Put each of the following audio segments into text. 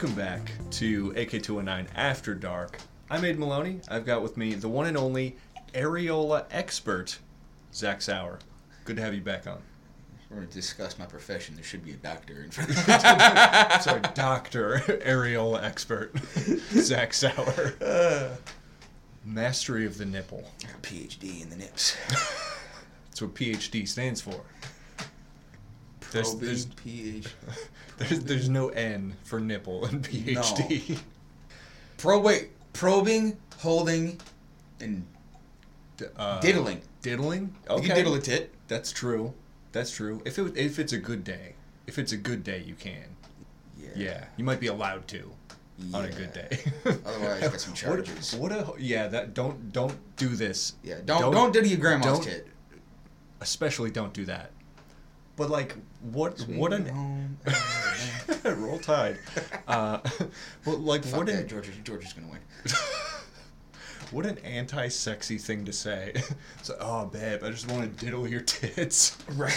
Welcome back to AK219 After Dark. I'm Aiden Maloney. I've got with me the one and only areola expert, Zach Sauer. Good to have you back on. If we're going to discuss my profession, there should be a doctor in front of Sorry, Dr. Areola expert, Zach Sauer. Mastery of the nipple. I got a PhD in the nips. That's what PhD stands for. There's PhD. There's no N for nipple in PhD. No. Probing, holding, and diddling. Diddling? Okay. You can diddle a tit. That's true. That's true. If it's a good day. If it's a good day, you can. Yeah. You might be allowed to on a good day. Otherwise, you got some charges. Don't do this. Yeah. Don't diddle your grandma's tit. Especially don't do that. But like, what an Roll Tide. But like, Fuck that, Georgia's gonna win. What an anti-sexy thing to say. It's like, oh babe, I just want to diddle your tits. Right.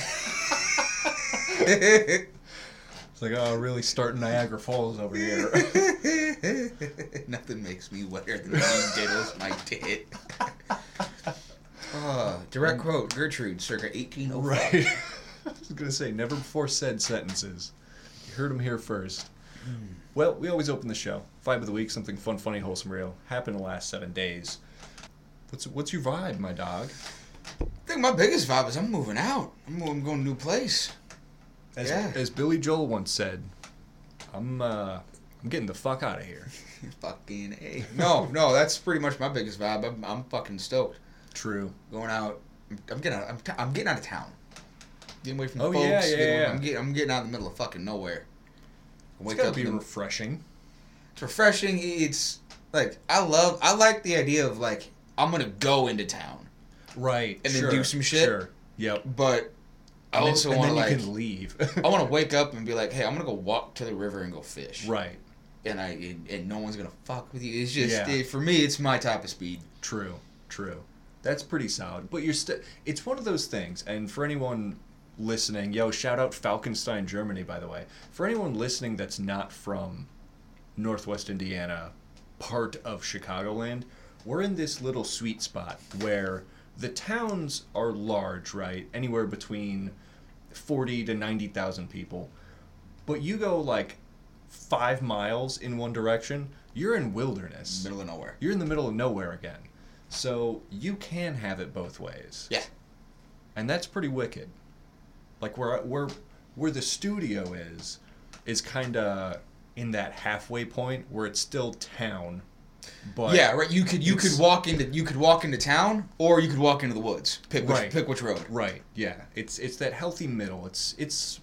It's like, oh, really starting Niagara Falls over here. Nothing makes me wetter than when you diddles my tit. Direct quote, Gertrude, circa 1805. Right. I was going to say, never before said sentences. You heard them here first. Well, we always open the show. Vibe of the week, something fun, funny, wholesome, real. Happened in the last 7 days. What's your vibe, my dog? I think my biggest vibe is I'm moving out. I'm going to a new place. As Billy Joel once said, I'm getting the fuck out of here. Fucking A. No, that's pretty much my biggest vibe. I'm fucking stoked. True. Going out. I'm getting out of town. Getting away from the folks. Yeah. I'm getting out in the middle of fucking nowhere. It's gotta be refreshing. It's refreshing. It's like I like the idea of like I'm gonna go into town, right? And then do some shit. Sure. Yep. But I also want to like you can leave. I want to wake up and be like, hey, I'm gonna go walk to the river and go fish. Right. And no one's gonna fuck with you. It's just for me, it's my type of speed. True. That's pretty solid. But it's one of those things. And for anyone listening, shout out Falkenstein, Germany, by the way. For anyone listening that's not from Northwest Indiana, part of Chicagoland, we're in this little sweet spot where the towns are large, right? Anywhere between 40 to 90,000 people. But you go like 5 miles in one direction, you're in wilderness. Middle of nowhere. You're in the middle of nowhere again. So you can have it both ways. Yeah. And that's pretty wicked. Like where the studio is kind of in that halfway point where it's still town. But yeah, right. You could walk into town, or you could walk into the woods. Pick which road. Right. Yeah. It's that healthy middle. It's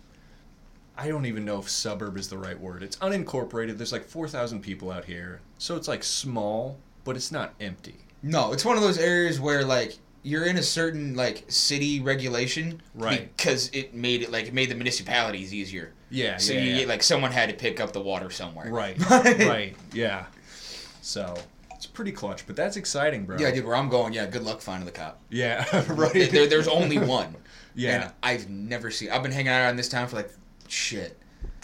I don't even know if suburb is the right word. It's unincorporated. There's like 4,000 people out here, so it's like small, but it's not empty. No, it's one of those areas where like you're in a certain like city regulation, right? Because it made the municipalities easier. Yeah. So you like someone had to pick up the water somewhere. Right. Right. Yeah. So it's pretty clutch, but that's exciting, bro. Yeah, dude. Where I'm going, good luck finding the cop. Yeah. Right. There's only one. Yeah. And I've never seen. I've been hanging out in this town for like shit.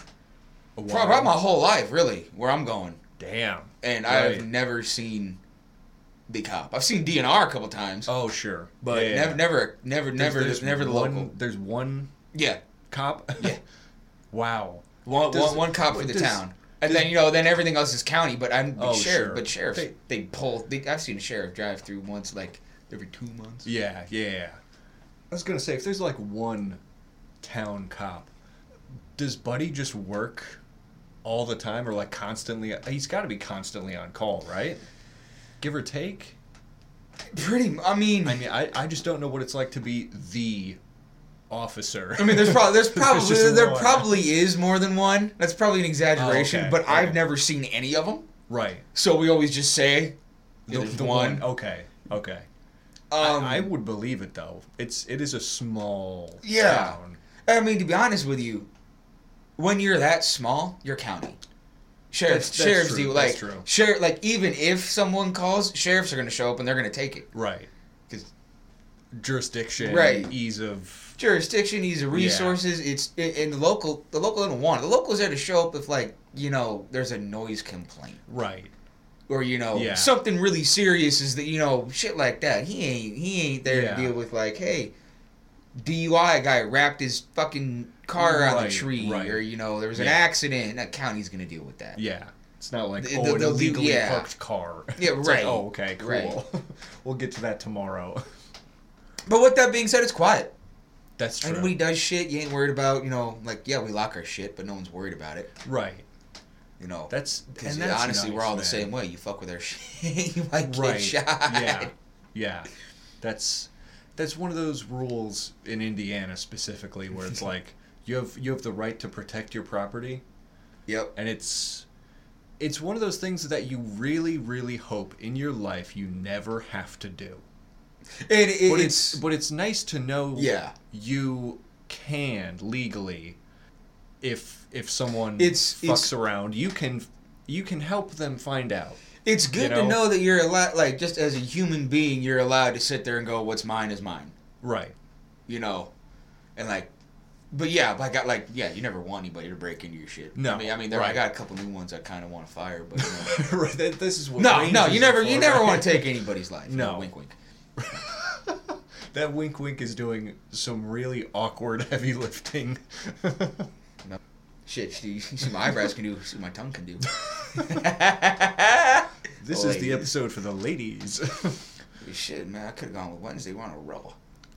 Probably my whole life, really. Where I'm going. Damn. And I've never seen the cop. I've seen DNR a couple times. Oh, sure. But never the local. There's one cop? Yeah. Wow. One cop for the town. And then everything else is county, but sheriff. Sure. But sheriffs, I've seen a sheriff drive through once, like, every 2 months. Yeah. I was going to say, if there's, like, one town cop, does Buddy just work all the time or, like, constantly? He's got to be constantly on call, right? Give or take? I just don't know what it's like to be the officer. I mean, there probably is more than one. That's probably an exaggeration, but I've never seen any of them. Right. So we always just say the one. Okay. I would believe it though. It is a small town. I mean, to be honest with you, when you're that small, you're county. Sheriffs do like even if someone calls, sheriffs are going to show up and they're going to take it. Right. Because jurisdiction, right? Ease of resources. Yeah. And the local don't want it. The local's there to show up if there's a noise complaint, right? Or something really serious is that shit like that. He ain't there to deal with hey, DUI guy wrapped his fucking car on the tree, or there was an accident. That county's gonna deal with that. Yeah. It's not like, an illegally parked car. Yeah, it's right. Okay, cool. Right. We'll get to that tomorrow. But with that being said, it's quiet. That's true. And when he does shit, you ain't worried about, we lock our shit, but no one's worried about it. Right. That's honestly, nice, we're all the same way. You fuck with our shit, you might get shot. Yeah. Yeah. That's one of those rules in Indiana specifically where it's you have the right to protect your property. Yep. And it's one of those things that you really, really hope in your life you never have to do. But it's nice to know you can legally, if someone fucks around, you can help them find out. It's good to know that you're allowed, just as a human being, you're allowed to sit there and go, what's mine is mine. Right. And but you never want anybody to break into your shit. No, I mean, I got a couple new ones I kind of want to fire, but right. This is what. No, you never want to take anybody's life. No, wink, wink. That wink, wink is doing some really awkward heavy lifting. No. Shit, you see my eyebrows can do. See what my tongue can do. This is the episode for the ladies. Shit, man, I could have gone with Wednesday. We're on a roll.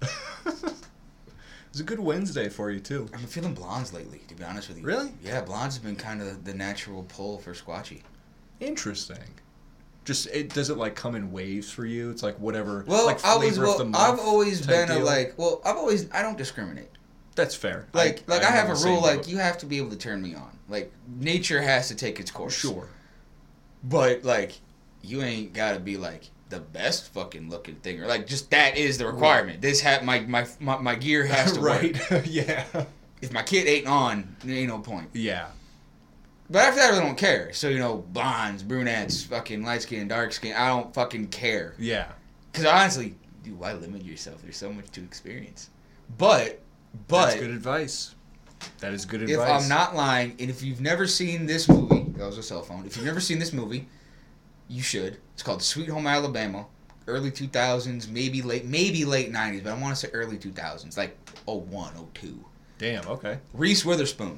It's a good Wednesday for you, too. I've been feeling blondes lately, to be honest with you. Really? Yeah, blondes have been kind of the natural pull for Squatchy. Interesting. Does it come in waves for you? It's whatever. Well, flavor of the month I've always been deal? I don't discriminate. That's fair. I have a rule, you have to be able to turn me on. Nature has to take its course. Sure. But, you ain't gotta be, the best fucking looking thing, or just that is the requirement. This my gear has to work. Right. Yeah. If my kid ain't on, there ain't no point. Yeah. But after that, I really don't care. So blondes, brunettes, fucking light skin, dark skin, I don't fucking care. Yeah. Because honestly, dude, why limit yourself? There's so much to experience. But that's good advice. That is good advice. If I'm not lying, and if you've never seen this movie, that was a cell phone. If you've never seen this movie, you should. It's called Sweet Home Alabama. Early 2000s, maybe late 90s, but I want to say early 2000s, 01, 02. Damn, okay. Reese Witherspoon.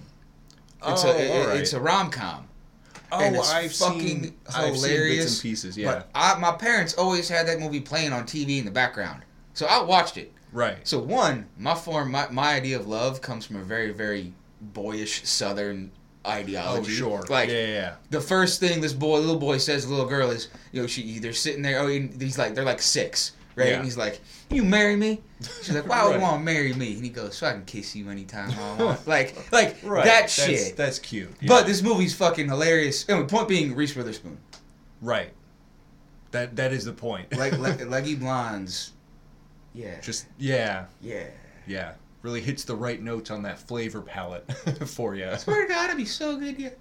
It's a rom-com. Oh, and it's I've fucking hilarious. I've seen bits and pieces, yeah. But my parents always had that movie playing on TV in the background. So I watched it. Right. So my idea of love comes from a very, very boyish Southern ideology. Oh, sure. Yeah. The first thing this little boy says to the little girl is, they're sitting there, they're 6, right? Yeah. And he's like, you marry me? She's like, why would you want to marry me? And he goes, so I can kiss you anytime I want. Right. That shit. That's cute. Yeah. But this movie's fucking hilarious. Anyway, point being, Reese Witherspoon. Right. That is the point. Leggy blondes. Yeah. Yeah. Yeah. Yeah. Really hits the right notes on that flavor palette for you. I swear to God, it'd be so good, yeah.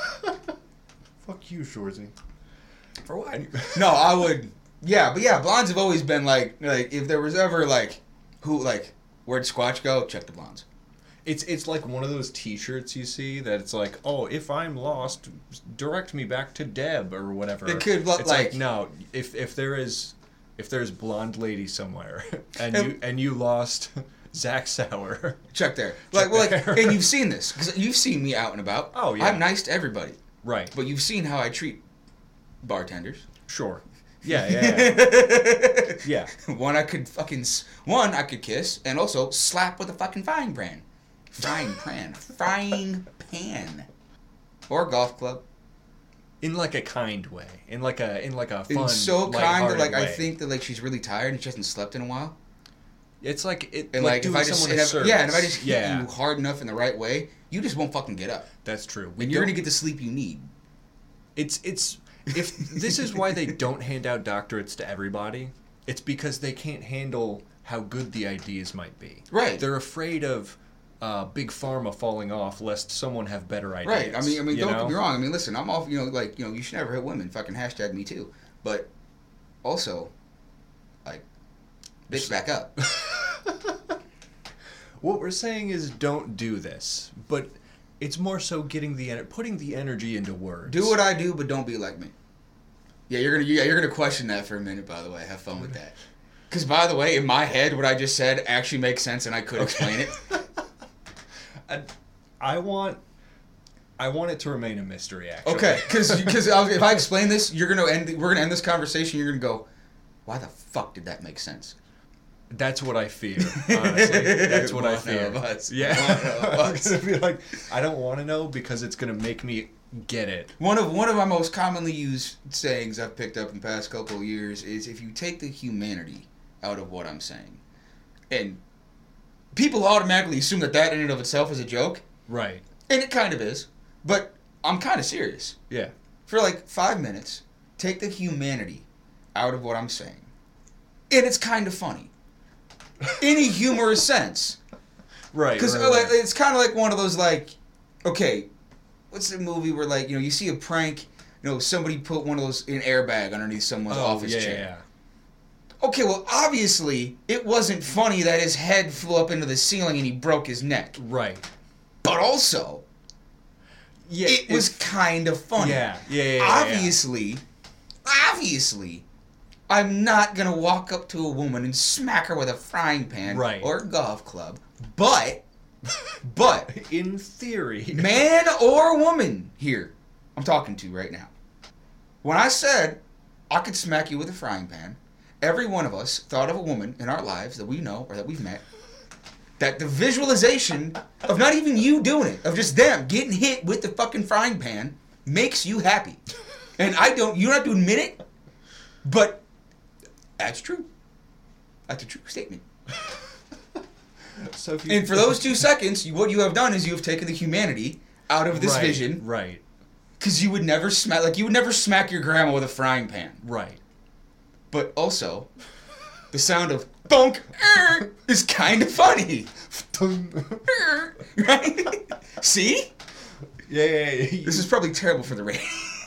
Fuck you, Shorzy. For what? No, I would. Yeah, but yeah, blondes have always been if there was ever where'd Squatch go? Check the blondes. It's like one of those T-shirts you see that it's like, oh, if I'm lost, direct me back to Deb or whatever. It could look it's no, if there's blonde lady somewhere and you lost Zach Sauer, check there. And you've seen this because you've seen me out and about. Oh yeah, I'm nice to everybody. Right. But you've seen how I treat bartenders. Sure. Yeah. Yeah. One I could kiss and also slap with a fucking frying pan. Frying pan. Or a golf club. In a kind way. In a fun, in so kind that way. I think that she's really tired and she hasn't slept in a while. It's like it. And doing if I just someone a service. and if I just hit you hard enough in the right way, you just won't fucking get up. That's true. And you're gonna get the sleep you need. It's if this is why they don't hand out doctorates to everybody. It's because they can't handle how good the ideas might be. Right. They're afraid of big pharma falling off lest someone have better ideas. Right. I mean, don't get me wrong. I mean, listen, I'm all you should never hit women. Fucking hashtag me too. But also, bitch back up. What we're saying is don't do this, but it's more so putting the energy into words. Do what I do, but don't be like me. Yeah, you're gonna question that for a minute. By the way, have fun with that. Because by the way, in my head, what I just said actually makes sense, and I could explain it. I want it to remain a mystery. Actually, okay. Because if I explain this, we're gonna end this conversation. You're gonna go, why the fuck did that make sense? That's what I fear, honestly. That's what I fear. Yeah. I'm gonna be like, I don't want to know because it's gonna make me get it. One of my most commonly used sayings I've picked up in the past couple of years is, if you take the humanity out of what I'm saying, and people automatically assume that in and of itself is a joke. Right. And it kind of is, but I'm kind of serious. Yeah. For like 5 minutes, take the humanity out of what I'm saying, and it's kind of funny. In a humorous sense. Right. Because it's kind of like one of those, like, okay, what's the movie where, like, you see a prank, somebody put one of those in airbag underneath someone's office chair. Yeah. Okay, well, obviously, it wasn't funny that his head flew up into the ceiling and he broke his neck. Right. But also, it was kind of funny. Yeah. Obviously, I'm not going to walk up to a woman and smack her with a frying pan or a golf club. But, in theory, man or woman here, I'm talking to right now. When I said I could smack you with a frying pan, every one of us thought of a woman in our lives that we know or that we've met, that the visualization of not even you doing it, of just them getting hit with the fucking frying pan, makes you happy. And you don't have to admit it, but that's true. That's a true statement. And for those 2 seconds, what you have done is you have taken the humanity out of this vision. Right. Because you would never smack your grandma with a frying pan. Right. But also, the sound of thunk is kind of funny. Right? See? Yeah. This is probably terrible for the rating.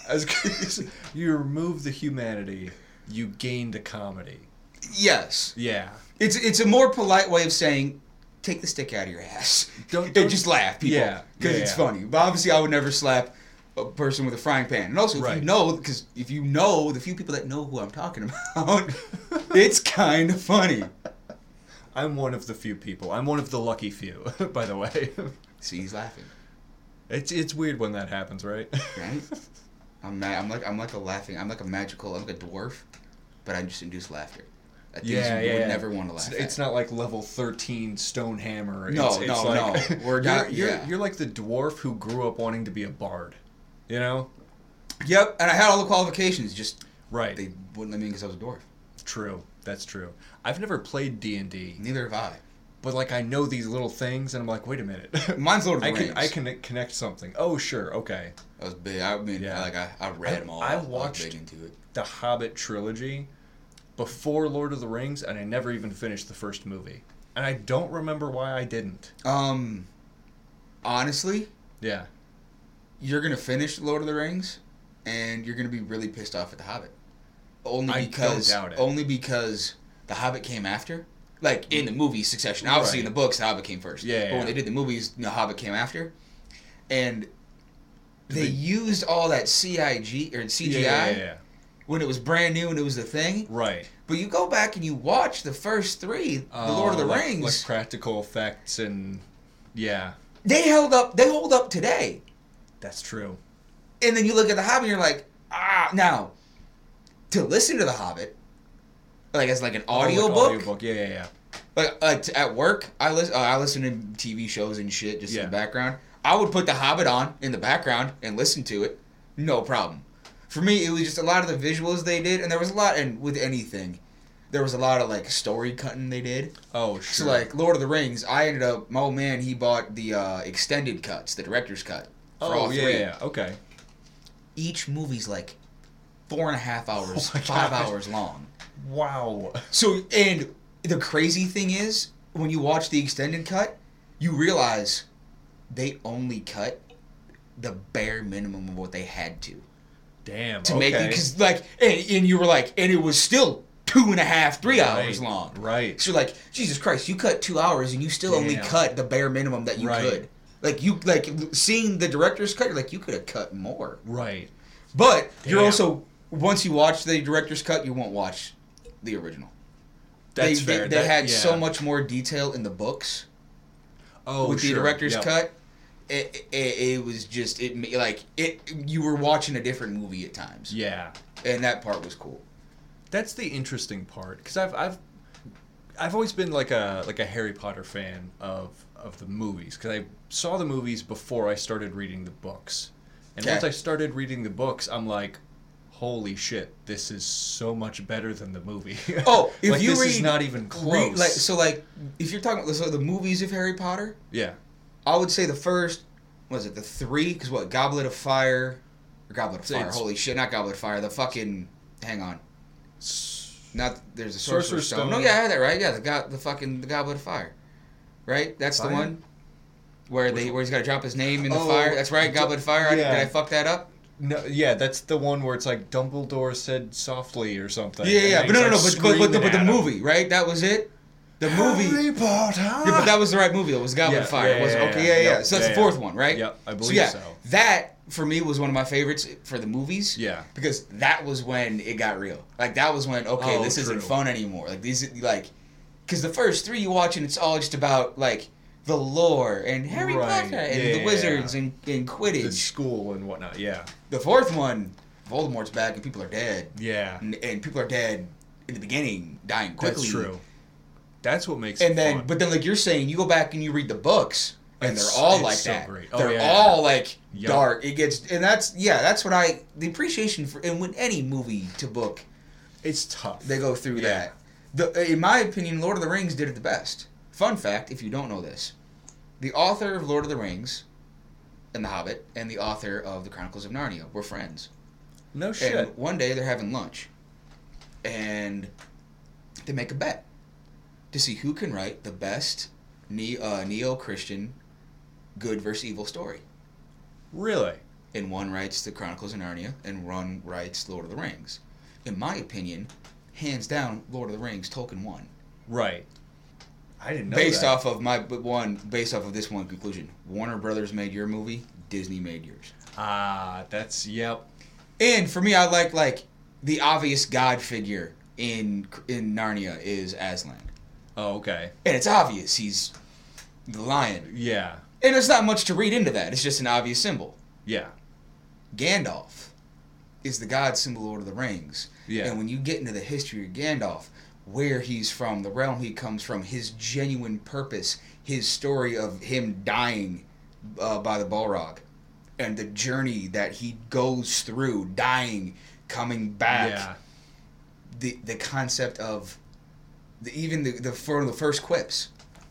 You remove the humanity, you gain the comedy. Yes. Yeah. It's a more polite way of saying, take the stick out of your ass. Don't just laugh, people. Yeah. Because it's funny. But obviously, I would never slap a person with a frying pan. And also, if you know the few people that know who I'm talking about, it's kind of funny. I'm one of the few people. I'm one of the lucky few, by the way. See, he's laughing. It's weird when that happens, right? Right? I'm like a dwarf, but I just induce laughter. At things you would never want to laugh at. It's not like level 13 Stonehammer. No. We're not. You're like the dwarf who grew up wanting to be a bard. You know? Yep, and I had all the qualifications, just right. They wouldn't let me in because I was a dwarf. True, that's true. I've never played D&D. Neither have I. But like I know these little things, and I'm like, wait a minute. Mine's Lord of the Rings. I can connect something. Oh, sure, okay. That was big. I mean, I read them all. I watched big into it. The Hobbit trilogy before Lord of the Rings, and I never even finished the first movie. And I don't remember why I didn't. Honestly? Yeah. You're going to finish Lord of the Rings, and you're going to be really pissed off at The Hobbit. I don't doubt it. Only because The Hobbit came after. Like, in the movie succession. Obviously, in the books, The Hobbit came first. Yeah. But when they did the movies, The Hobbit came after. And they used all that CGI when it was brand new and it was the thing. Right. But you go back and you watch the first 3, The Lord of the Rings. Like practical effects and... Yeah. They hold up today. That's true. And then you look at The Hobbit and you're like, now, to listen to The Hobbit, like as like an audiobook. Yeah. Like at work, I listen to TV shows and shit just in the background. I would put The Hobbit on in the background and listen to it, no problem. For me, it was just a lot of the visuals they did, and there was a lot, and with anything, there was a lot of like story cutting they did. Oh, sure. So like Lord of the Rings, my old man, he bought the extended cuts, the director's cut. For all 3. Yeah, okay. Each movie's like 4.5 hours, 5 hours long. Wow. So, and the crazy thing is, when you watch the extended cut, you realize they only cut the bare minimum of what they had to. Damn. To make it, because like, and you were like, and it was still 2.5, 3 hours long. Right. So you're like, Jesus Christ, you cut 2 hours and you still only cut the bare minimum that you could. Like seeing the director's cut, you're like, you could have cut more. Right. But you're also, once you watch the director's cut, you won't watch the original. That's fair. They had so much more detail in the books. Oh, with the director's cut. It was just you were watching a different movie at times. Yeah. And that part was cool. That's the interesting part, because I've always been like a Harry Potter fan of the movies, because I saw the movies before I started reading the books, and once I started reading the books, I'm like, holy shit, this is so much better than the movie. Oh, if like, you this read, is not even close. If you're talking about the movies of Harry Potter, yeah, I would say the first, the 3? Because Goblet of Fire, or Goblet of Fire? Holy shit, not Goblet of Fire. The fucking, hang on. There's a Sorcerer's Stone. No, yeah, I had that right. Yeah, the Goblet of Fire, right? That's the one where he's got to drop his name in the fire. That's right, Goblet of Fire. Yeah. Did I fuck that up? No, yeah, that's the one where it's like Dumbledore said softly or something. Yeah, but but the movie, right? That was it. The movie. Harry Potter. Yeah, but that was the right movie. It was Goblet of Fire. Yeah. So that's the fourth one, right? Yep, I believe so. That for me was one of my favorites for the movies. Yeah. Because that was when it got real. Like that was when this isn't fun anymore. Like because the first 3 you watch and it's all just about like the lore and Harry Potter and the wizards and Quidditch, the school and whatnot. Yeah. The fourth one, Voldemort's back and people are dead. Yeah. And people are dead in the beginning, dying quickly. That's true. That's what makes it fun. But then, like you're saying, you go back and you read the books, and they're all like so that. Great. They're all like dark. It gets, and that's the appreciation for, and when any movie to book, it's tough. They go through that. In my opinion, Lord of the Rings did it the best. Fun fact, if you don't know this, the author of Lord of the Rings, and The Hobbit, and the author of The Chronicles of Narnia were friends. No shit. And one day they're having lunch, and they make a bet to see who can write the best neo-Christian good versus evil story. Really? And one writes The Chronicles of Narnia, and one writes Lord of the Rings. In my opinion, hands down, Lord of the Rings, Tolkien won. Right. I didn't know based off of this one conclusion. Warner Brothers made your movie, Disney made yours. That's, yep. And for me, I like the obvious god figure in Narnia is Aslan. Oh, okay. And it's obvious he's the lion. Yeah. And there's not much to read into that. It's just an obvious symbol. Yeah. Gandalf is the god symbol of Lord of the Rings. Yeah. And when you get into the history of Gandalf, where he's from, the realm he comes from, his genuine purpose, his story of him dying by the Balrog, and the journey that he goes through, dying, coming back. Yeah. The concept of the first quips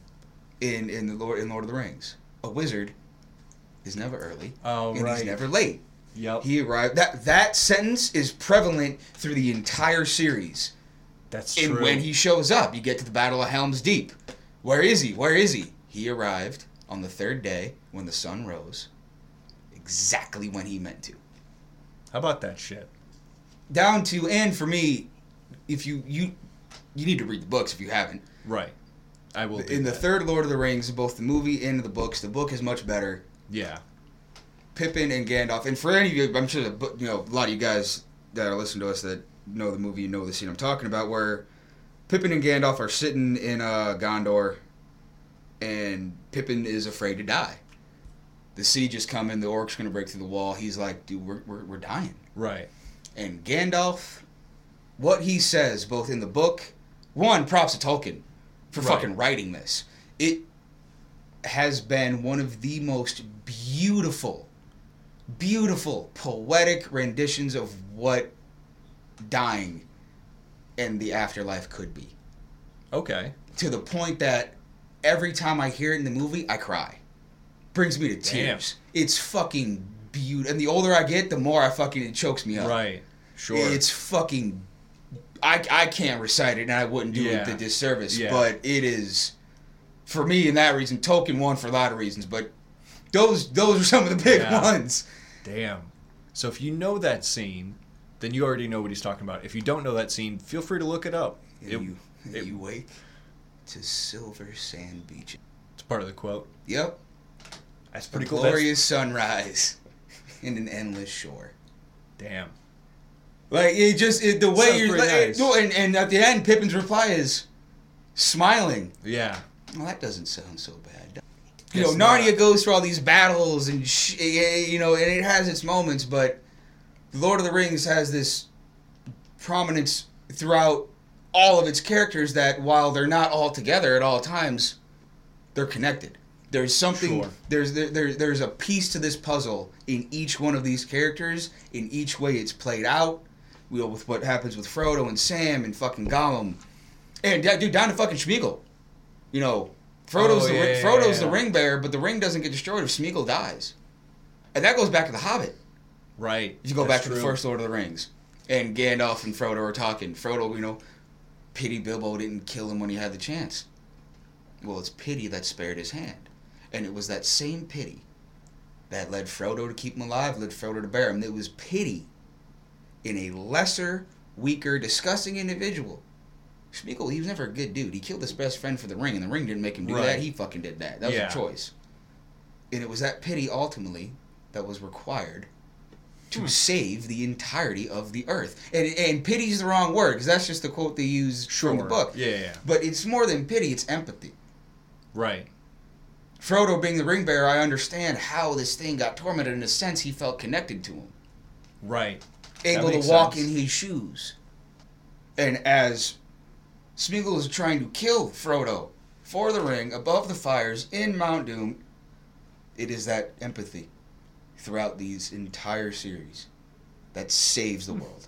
in Lord of the Rings. A wizard is never early. Oh, and right. he's never late. Yep. He arrived. That sentence is prevalent through the entire series. That's true. And when he shows up, you get to the Battle of Helm's Deep. Where is he? Where is he? He arrived on the third day when the sun rose. Exactly when he meant to. How about that shit? Down to, and for me, if you need to read the books if you haven't. Right. I will do In the third Lord of the Rings, both the movie and the books, the book is much better. Yeah. Pippin and Gandalf, and for any of you, I'm sure that, a lot of you guys that are listening to us that know the movie, you know the scene I'm talking about, where Pippin and Gandalf are sitting in Gondor, and Pippin is afraid to die. The siege is coming, the orcs going to break through the wall. He's like, dude, we're dying. Right. And Gandalf, what he says, both in the book, one, props to Tolkien for fucking writing this. It has been one of the most beautiful, poetic renditions of what dying and the afterlife could be. Okay. To the point that every time I hear it in the movie, I cry. Brings me to tears. Damn. It's fucking beautiful. And the older I get, the more it chokes me up. Right. Sure. It's fucking... I can't recite it, and I wouldn't do it the disservice, but it is... For me, in that reason, Tolkien won for a lot of reasons, but those are some of the big ones. Damn. So if you know that scene, then you already know what he's talking about. If you don't know that scene, feel free to look it up. You wake to silver sand beaches. It's part of the quote. Yep. That's pretty cool. Glorious sunrise in an endless shore. Damn. Like, the way you're... Nice. And at the end, Pippin's reply is smiling. Yeah. Well, that doesn't sound so bad. Narnia goes through all these battles and, and it has its moments, but The Lord of the Rings has this prominence throughout all of its characters that while they're not all together at all times, they're connected. There's something. Sure. There's a piece to this puzzle in each one of these characters, in each way it's played out. With what happens with Frodo and Sam and fucking Gollum, and dude, down to fucking Smeagol. Frodo's the ring bearer, but the ring doesn't get destroyed if Smeagol dies, and that goes back to The Hobbit. Right. If you go back to the first Lord of the Rings, and Gandalf and Frodo are talking. Frodo, pity Bilbo didn't kill him when he had the chance. Well, it's pity that spared his hand. And it was that same pity that led Frodo to keep him alive, led Frodo to bear him. It was pity in a lesser, weaker, disgusting individual. Smeagol, he was never a good dude. He killed his best friend for the ring, and the ring didn't make him do that. He fucking did that. That was a choice. And it was that pity, ultimately, that was required to save the entirety of the earth. And pity's the wrong word, because that's just the quote they use from the book. Yeah. But it's more than pity, it's empathy. Right. Frodo being the ring bearer, I understand how this thing got tormented. In a sense, he felt connected to him. Right. Able to walk in his shoes. And as Smeagol is trying to kill Frodo for the ring, above the fires, in Mount Doom, it is that empathy throughout these entire series that saves the world.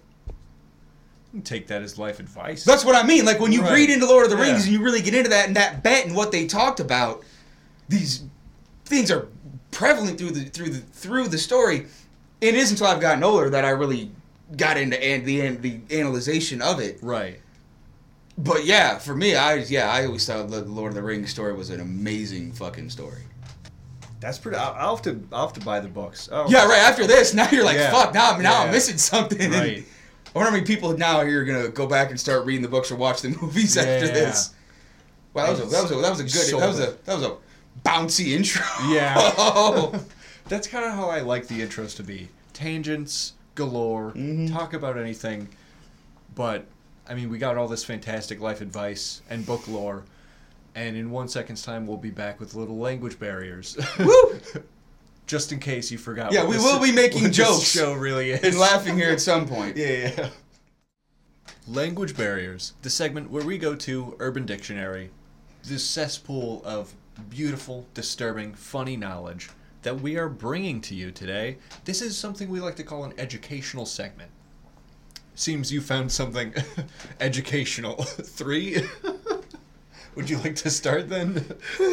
You can take that as life advice. That's what I mean. Like, when you read into Lord of the Rings and you really get into that and that bet and what they talked about, these things are prevalent through the story. It isn't until I've gotten older that I really got into the analyzation of it. Right. But yeah, for me, I always thought the Lord of the Rings story was an amazing fucking story. That's pretty. I'll have to buy the books. Oh. Yeah, right. After this, now you're like, fuck. Now I'm missing something. Right. I wonder how many people now are gonna go back and start reading the books or watch the movies after this. Wow, that was a bouncy intro. Yeah. That's kind of how I like the intros to be. Tangents galore. Talk about anything. But I mean, we got all this fantastic life advice and book lore. And in 1 second's time, we'll be back with little language barriers. Woo! Just in case you forgot. Yeah, we will be making jokes. This show really is. And laughing here at some point. Yeah. Language barriers. The segment where we go to Urban Dictionary, this cesspool of beautiful, disturbing, funny knowledge that we are bringing to you today. This is something we like to call an educational segment. Seems you found something educational. 3? Would you like to start then?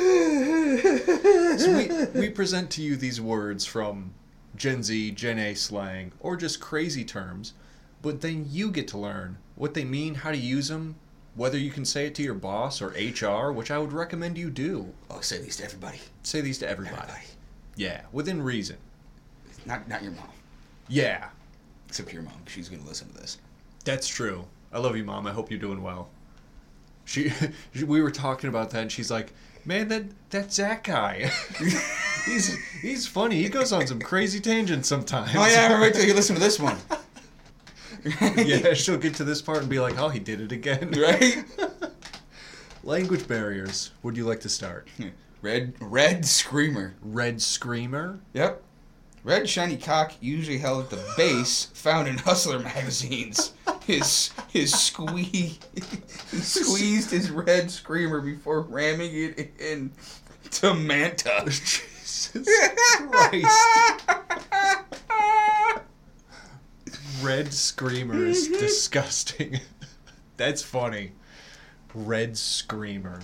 So we present to you these words from Gen Z, Gen A slang, or just crazy terms, but then you get to learn what they mean, how to use them, whether you can say it to your boss or HR, which I would recommend you do. Oh, say these to everybody. Say these to everybody. Yeah, within reason. Not your mom. Yeah. Except your mom, because she's going to listen to this. That's true. I love you, Mom. I hope you're doing well. We were talking about that, and she's like, "Man, that Zach guy, he's funny. He goes on some crazy tangents sometimes." Oh yeah, wait till you listen to this one. Yeah, she'll get to this part and be like, "Oh, he did it again." Right? Language barriers. Would you like to start? Red Screamer. Red Screamer? Yep. Red shiny cock, usually held at the base, found in Hustler magazines. He squeezed his red screamer before ramming it in to Manta. Jesus Christ. Red Screamer is disgusting. That's funny. Red Screamer.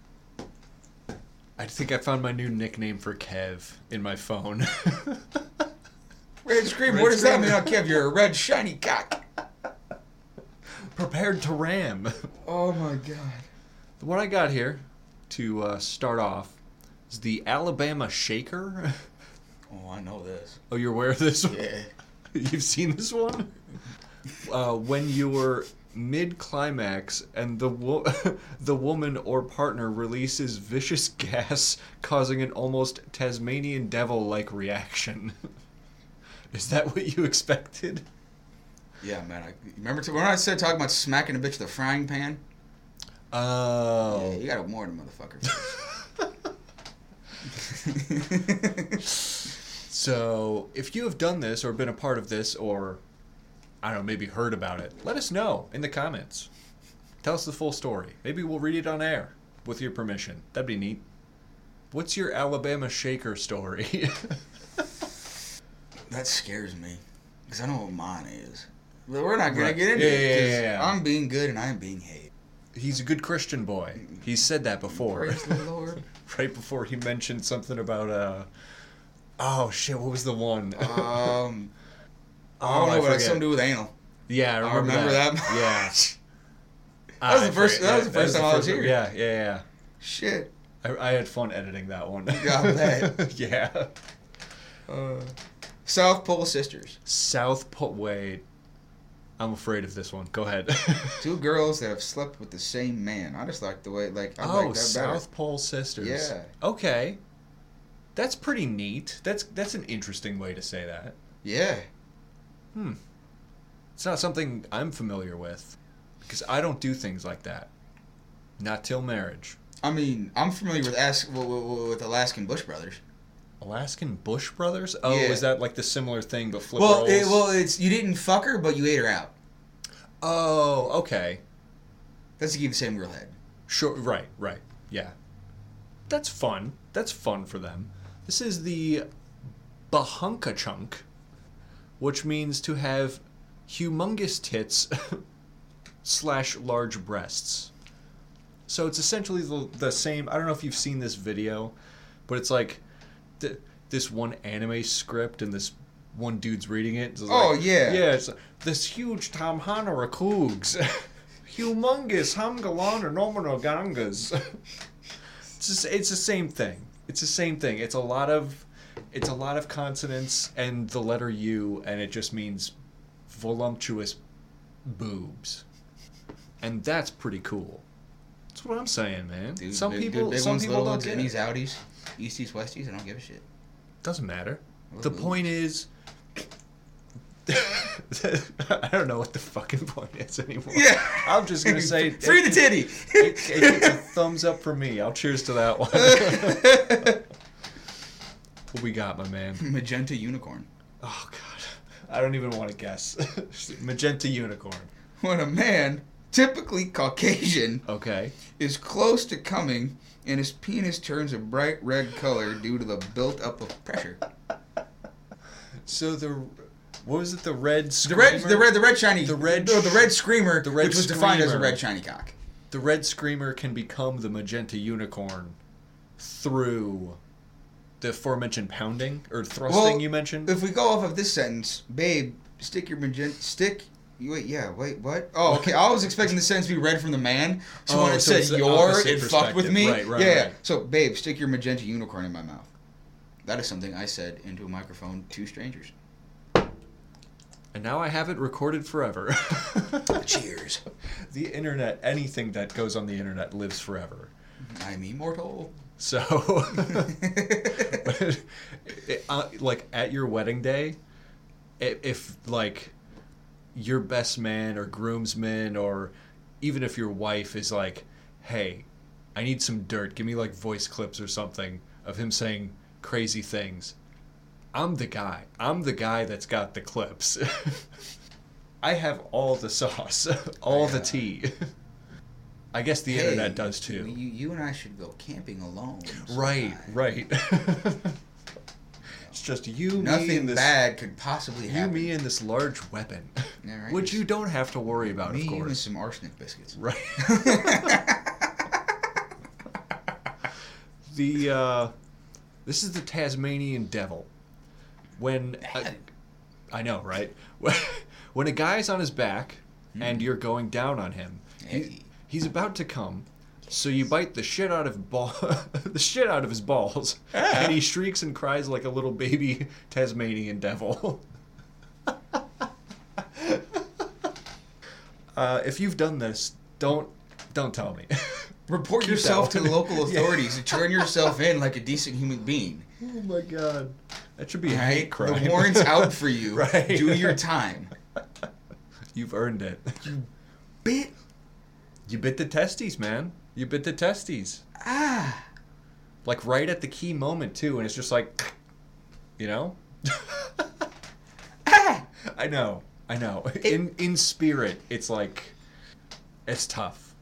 I think I found my new nickname for Kev in my phone. Red Screamer? What does that mean? Oh, Kev, you're a red shiny cock. Prepared to ram. Oh my god. What I got here to start off is the Alabama Shaker. Oh, I know this. Oh, you're aware of this one? Yeah. You've seen this one? when you're mid-climax and the woman or partner releases vicious gas, causing an almost Tasmanian devil-like reaction. Is that what you expected? Yeah, man. Remember when I said talking about smacking a bitch with a frying pan? Oh. Yeah, you gotta warn the motherfucker. So, if you have done this or been a part of this or, I don't know, maybe heard about it, let us know in the comments. Tell us the full story. Maybe we'll read it on air with your permission. That'd be neat. What's your Alabama shaker story? That scares me because I know what mine is. But we're not gonna get into it. Yeah. I'm being good and I'm being hate. He's a good Christian boy. He's said that before. Praise the Lord. Right before he mentioned something about oh shit, what was the one? I don't know, but it has something to do with anal. Yeah, I remember that. Yeah. That was the first time I was here. Yeah. Shit. I had fun editing that one. Yeah, I bet. Yeah. South Pole Sisters. South Pole. Wait. I'm afraid of this one. Go ahead. Two girls that have slept with the same man. I just like the way, I like that South better. Pole Sisters. Yeah. Okay. That's pretty neat. That's an interesting way to say that. Yeah. It's not something I'm familiar with because I don't do things like that. Not till marriage. I mean, I'm familiar with Alaskan Bush Brothers. Alaskan Bush Brothers? Oh, yeah. Is that like the similar thing but flip rolls? rolls? It's you didn't fuck her, but you ate her out. Oh, okay. That's to give the same girl head. Sure, right, yeah. That's fun. That's fun for them. This is the Bahunka Chunk, which means to have humongous tits / large breasts. So it's essentially the same. I don't know if you've seen this video, but it's like this one anime script and this one dude's reading it. It's yeah. Yeah, it's this huge Tamhanara Cougs. Humongous Hamgalan or Nomanogangas. It's the same thing. It's the same thing. It's a lot of consonants and the letter U, and it just means voluptuous boobs. And that's pretty cool. That's what I'm saying, man. Dude, some people don't get it. Outies, Easties, Westies, I don't give a shit. Doesn't matter. The point is, I don't know what the fucking point is anymore. Yeah. I'm just gonna say free the titty. It's a thumbs up for me. I'll cheers to that one. What we got, my man? Magenta unicorn. Oh god, I don't even want to guess. Magenta unicorn. When a man, typically Caucasian, is close to coming, and his penis turns a bright red color due to the built-up of pressure. So what was it? The red screamer? The red shiny. The red screamer, which was defined as a red shiny cock. The red screamer can become the magenta unicorn through the aforementioned pounding or thrusting you mentioned. If we go off of this sentence, babe, stick your magenta Wait, what? Oh, okay. I was expecting the sentence to be read from the man. So when it said it fucked with me. Right. So, babe, stick your magenta unicorn in my mouth. That is something I said into a microphone to strangers. And now I have it recorded forever. Cheers. The internet, anything that goes on the internet lives forever. I'm immortal. So, like at your wedding day, if like your best man or groomsman or even if your wife is like, hey, I need some dirt, give me like voice clips or something of him saying crazy things. I'm the guy that's got the clips. I have all the sauce, all the tea. I guess the internet does too. You and I should go camping alone. Right. It's just you, Nothing me, and this... bad could possibly happen. You, me, and this large weapon. Yeah, right. Which you don't have to worry about, me of course. Me and some arsenic biscuits. Right. This is the Tasmanian devil. When... I know, right? When a guy's on his back and you're going down on him, he's about to come, so you bite the shit out of his balls, and he shrieks and cries like a little baby Tasmanian devil. If you've done this, don't tell me. Report yourself to the local authorities and turn yourself in like a decent human being. Oh my God. That should be a hate crime. The warrant's out for you. Right. Do your time. You've earned it. You bit the testes, man. You bit the testes. Like right at the key moment too, and it's just like, you know? I know. In spirit, it's like, it's tough.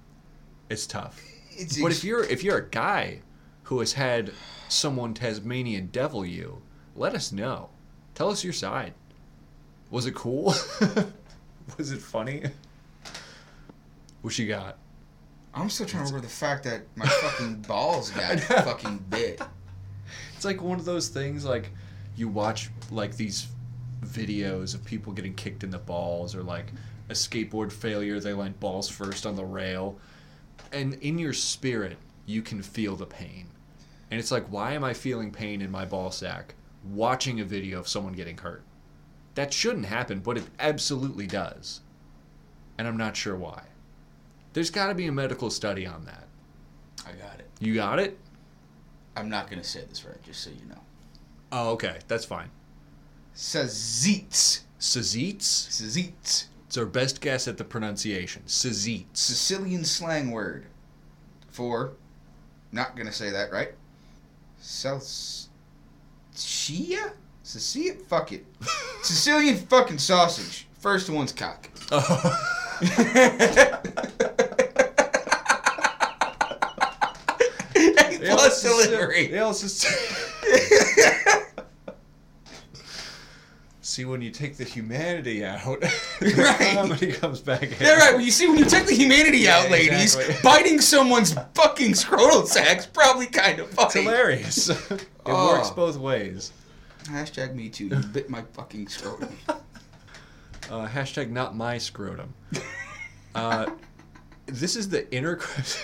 But if you're a guy who has had someone Tasmanian devil you, let us know. Tell us your side. Was it cool? Was it funny? What you got? I'm still trying to remember the fact that my fucking balls got fucking bit. It's like one of those things, like, you watch, like, these videos of people getting kicked in the balls, or, like, a skateboard failure, they land balls first on the rail. And in your spirit, you can feel the pain. And it's like, why am I feeling pain in my ball sack watching a video of someone getting hurt? That shouldn't happen, but it absolutely does. And I'm not sure why. There's got to be a medical study on that. I got it. You got it? I'm not going to say this right, just so you know. Oh, okay. That's fine. Sazeets. Sazeets? It's our best guess at the pronunciation. Sazeets. Sicilian slang word for, not going to say that right, Salsiccia? Sicilian? Fuck it. Sicilian fucking sausage. First one's cock. Oh. Plus delivery. See, when you take the humanity out, right. Comedy comes back in. Yeah, right. Well, you see, when you take the humanity out, ladies, exactly. Biting someone's fucking scrotal sack's probably kind of funny. It's hilarious. It works both ways. Hashtag me too. You bit my fucking scrotum. Hashtag not my scrotum. This is the inner...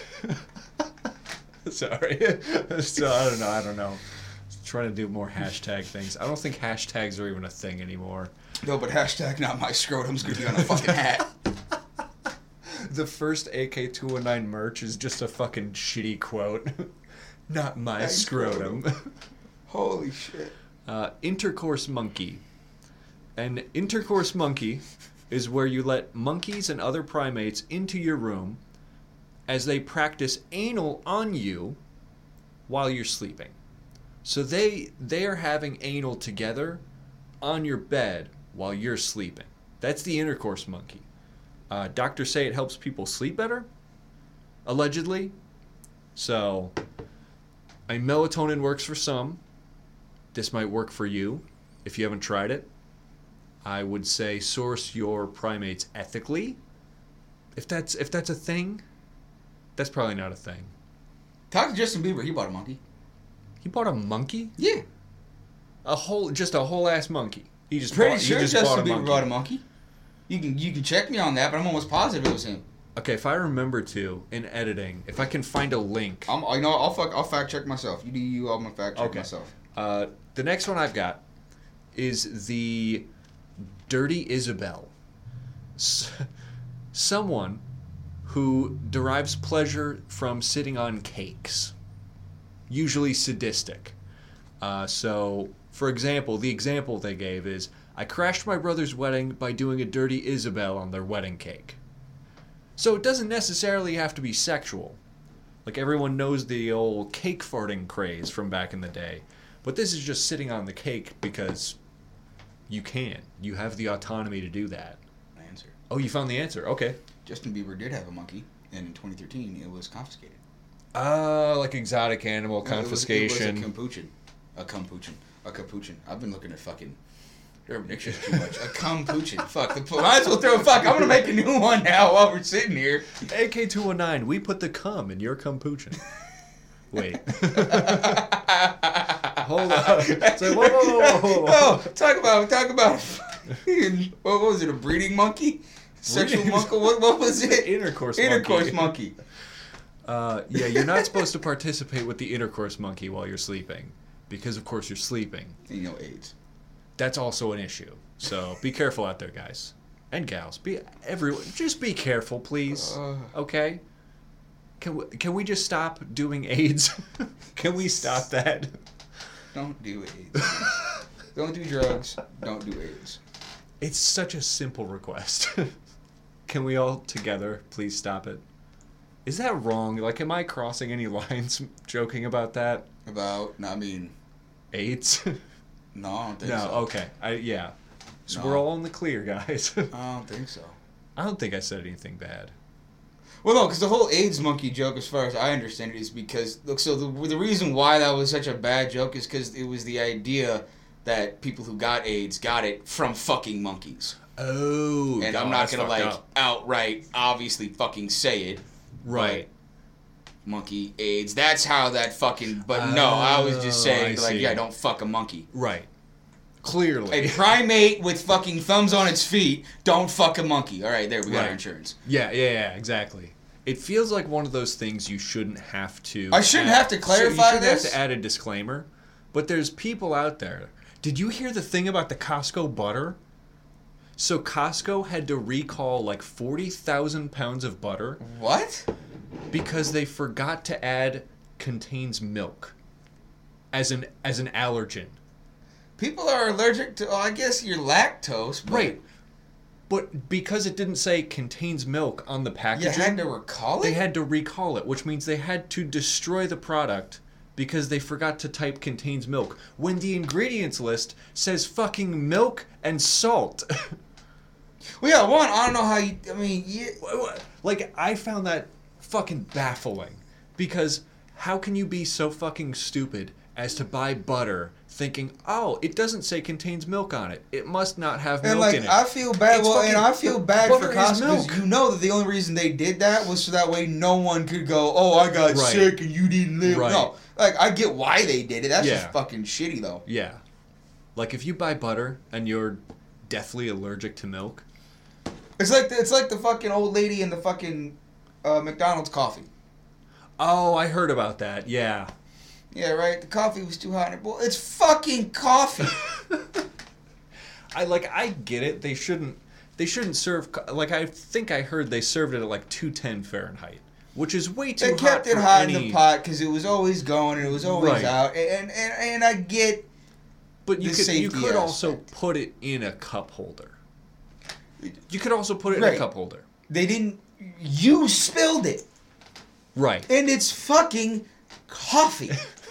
Sorry. So, I don't know. Trying to do more hashtag things. I don't think hashtags are even a thing anymore. No, but hashtag not my scrotum's going to be on a fucking hat. The first AK219 merch is just a fucking shitty quote. Not my scrotum. Holy shit. Intercourse monkey. An intercourse monkey is where you let monkeys and other primates into your room as they practice anal on you while you're sleeping. So they are having anal together on your bed while you're sleeping. That's the intercourse monkey. Doctors say it helps people sleep better, allegedly. So, melatonin works for some. This might work for you if you haven't tried it. I would say source your primates ethically. If that's a thing, that's probably not a thing. Talk to Justin Bieber. He bought a monkey. He bought a monkey? Yeah. A whole ass monkey. He just pretty sure Justin Bieber bought a monkey. You can check me on that, but I'm almost positive it was him. Okay, if I remember to in editing, if I can find a link. I'll fact check myself. You do you. I'm gonna fact check myself. The next one I've got is the Dirty Isabel. Someone who derives pleasure from sitting on cakes. Usually sadistic. So, for example, the example they gave is, I crashed my brother's wedding by doing a Dirty Isabel on their wedding cake. So it doesn't necessarily have to be sexual. Like everyone knows the old cake farting craze from back in the day. But this is just sitting on the cake because you can. You have the autonomy to do that. My answer. Oh, you found the answer. Okay. Justin Bieber did have a monkey, and in 2013 it was confiscated. Like exotic animal confiscation. It was a capuchin. I've been looking at fucking Urban Dictionary too much. A capuchin. Fuck. Might as well throw a fuck. I'm gonna make a new one now while we're sitting here. AK219. We put the cum in your capuchin. Wait. Hold on. So, whoa. Oh, talk about. What was it? A breeding monkey? Sexual monkey? What was it? Intercourse monkey. Yeah, you're not supposed to participate with the intercourse monkey while you're sleeping. Because, of course, you're sleeping. And AIDS. That's also an issue. So be careful out there, guys. and gals, just be careful, please. Okay? Can we just stop doing AIDS? Can we stop that? Don't do AIDS. Don't do drugs. Don't do AIDS. It's such a simple request. Can we all together please stop it? Is that wrong? Like, am I crossing any lines joking about that? AIDS? No, I don't think so. No, okay. Yeah. So we're all in the clear, guys. I don't think so. I don't think I said anything bad. Well, no, because the whole AIDS monkey joke, as far as I understand it, is because... Look, so the reason why that was such a bad joke is because it was the idea that people who got AIDS got it from fucking monkeys. Oh, and I'm not going to, outright, obviously fucking say it. Right. Monkey AIDS. That's how that fucking... But no, I was just saying, don't fuck a monkey. Right. Clearly. A primate with fucking thumbs on its feet, don't fuck a monkey. All right, there, we got our insurance. Yeah, exactly. It feels like one of those things you shouldn't have to... I shouldn't have to clarify you shouldn't have to add a disclaimer. But there's people out there. Did you hear the thing about the Costco butter? So Costco had to recall 40,000 pounds of butter. What? Because they forgot to add contains milk as an allergen. People are allergic to, I guess, your lactose. But... Right. But because it didn't say contains milk on the packaging... You had to recall it? They had to recall it, which means they had to destroy the product because they forgot to type contains milk when the ingredients list says fucking milk and salt. Well, yeah, I don't know how you... I mean, I found that fucking baffling. Because how can you be so fucking stupid as to buy butter thinking, oh, it doesn't say contains milk on it. It must not have milk in it. I feel bad. I feel bad for Costco because you know that the only reason they did that was so that way no one could go, oh, I got sick and you didn't live. Right. No, I get why they did it. That's just fucking shitty, though. Yeah. If you buy butter and you're deathly allergic to milk. It's like the fucking old lady in the fucking McDonald's coffee. Oh, I heard about that. Yeah. Yeah, right. The coffee was too hot. Well, it's fucking coffee. I get it. They shouldn't serve. I think I heard they served it at 210 Fahrenheit, which is way too hot. They kept it hot in the pot because it was always going and it was always out. And I get. But you could also put it in a cup holder. You could also put it in a cup holder. They didn't. You spilled it. Right. And it's fucking coffee.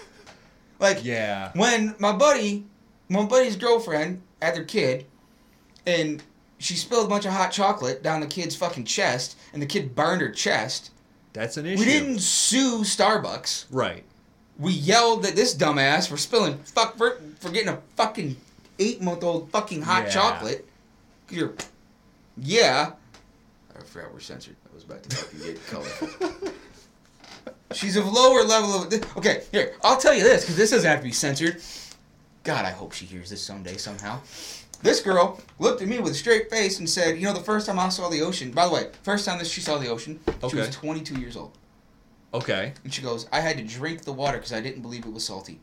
When my buddy's girlfriend had their kid, and she spilled a bunch of hot chocolate down the kid's fucking chest, and the kid burned her chest. That's an issue. We didn't sue Starbucks. Right. We yelled at this dumbass for getting a fucking 8-month-old fucking hot chocolate. I forgot we're censored. I was about to fucking get colorful. She's of lower level of... Okay, here, I'll tell you this, because this doesn't have to be censored. God, I hope she hears this someday, somehow. This girl looked at me with a straight face and said, the first time I saw the ocean... By the way, first time she saw the ocean, she was 22 years old. Okay. And she goes, I had to drink the water because I didn't believe it was salty.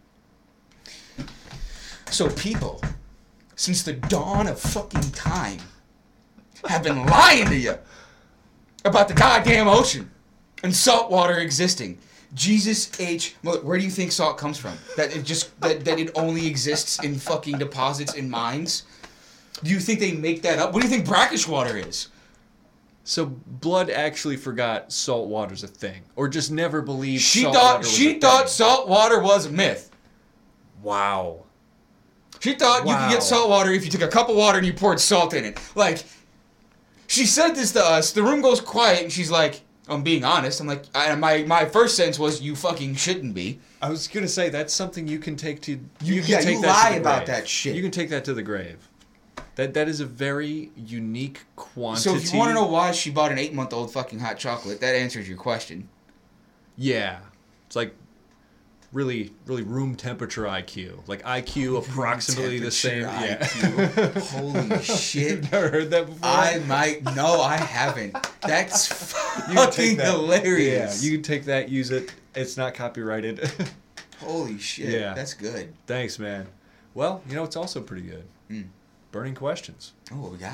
So people, since the dawn of fucking time, have been lying to you about the goddamn ocean. And salt water existing. Jesus H. Where do you think salt comes from? That it only exists in fucking deposits in mines? Do you think they make that up? What do you think brackish water is? So Blood actually forgot salt water's a thing, or just never believed. She thought salt water was a myth. Wow. She thought you could get salt water if you took a cup of water and you poured salt in it. She said this to us. The room goes quiet, and she's like, I'm being honest. I'm like, my first sense was you fucking shouldn't be. I was gonna say that's something you can take to. You lie about that shit. You can take that to the grave. That is a very unique quantity. So if you want to know why she bought an 8-month-old fucking hot chocolate, that answers your question. Yeah, it's really room temperature IQ. IQ approximately the same. IQ. Yeah. Holy shit. You've never heard that before? No, I haven't. That's fucking hilarious. Yeah, you can take that, use it. It's not copyrighted. Holy shit. Yeah. That's good. Thanks, man. Well, it's also pretty good. Burning questions. Oh, what we got?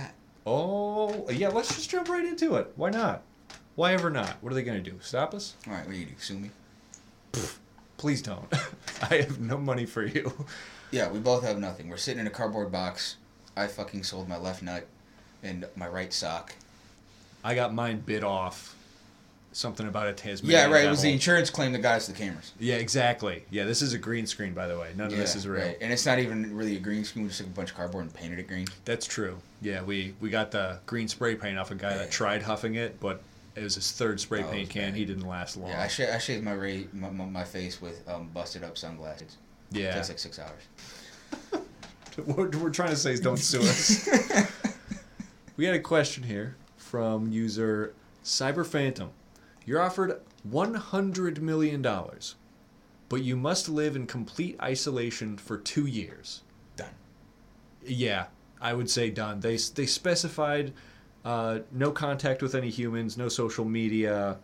Oh, yeah, let's just jump right into it. Why not? Why ever not? What are they going to do? Stop us? All right, what do you do? Sue me? Please don't. I have no money for you. Yeah, we both have nothing. We're sitting in a cardboard box. I fucking sold my left nut and my right sock. I got mine bit off. Something about a Tasmanian Yeah, right. devil. It was the insurance claim that got us the cameras. Yeah, exactly. Yeah, this is a green screen, by the way. None of this is real. Right. And it's not even really a green screen. We just took a bunch of cardboard and painted it green. That's true. Yeah, we got the green spray paint off a guy that tried huffing it, but it was his third spray paint can. Bad. He didn't last long. Yeah, I shaved my face with busted up sunglasses. Yeah. It takes like 6 hours. What we're trying to say is don't sue us. We had a question here from user Cyber Phantom. You're offered $100 million, but you must live in complete isolation for 2 years. Done. Yeah, I would say done. They specified no contact with any humans, no social media.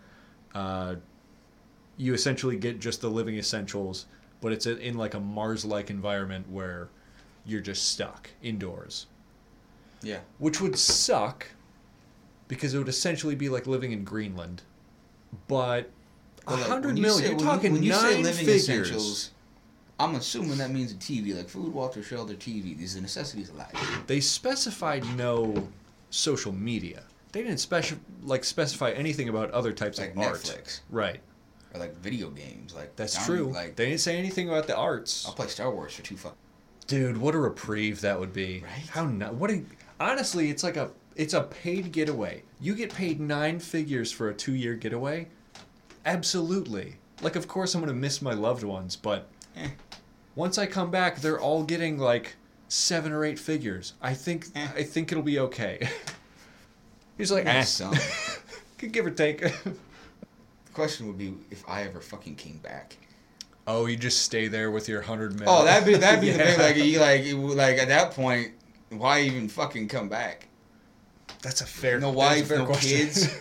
You essentially get just the living essentials, but it's in like a Mars-like environment where you're just stuck indoors. Yeah. Which would suck because it would essentially be like living in Greenland. But $100 million, you're talking when you 9 say living figures. essentials, I'm assuming that means a TV, like food, water, shelter, TV. These are the necessities of life. They specified no social media. They didn't specify anything about other types like of art. Netflix. Right. Or like video games. Like that's true. Like, they didn't say anything about the arts. I'll play Star Wars for $2. Dude, what a reprieve that would be. Right? Honestly, it's a paid getaway. You get paid 9 figures for a 2-year getaway? Absolutely. Like, of course I'm going to miss my loved ones, but once I come back, they're all getting like 7 or 8 figures. I think it'll be okay. He's like, could give or take. The question would be if I ever fucking came back. Oh, you just stay there with your 100 million. Oh, that'd be the thing. Like at that point, why even fucking come back? That's a fair. No wife, no question. kids.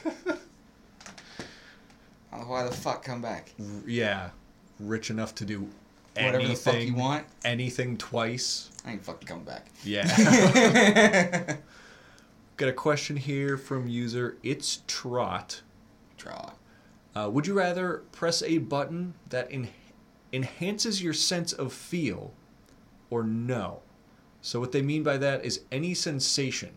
Why the fuck come back? Yeah, rich enough to do whatever anything, the fuck you want. Anything twice. I ain't fucking coming back. Yeah. Got a question here from user It's Trot. Would you rather press a button that enhances your sense of feel, or no? So what they mean by that is any sensation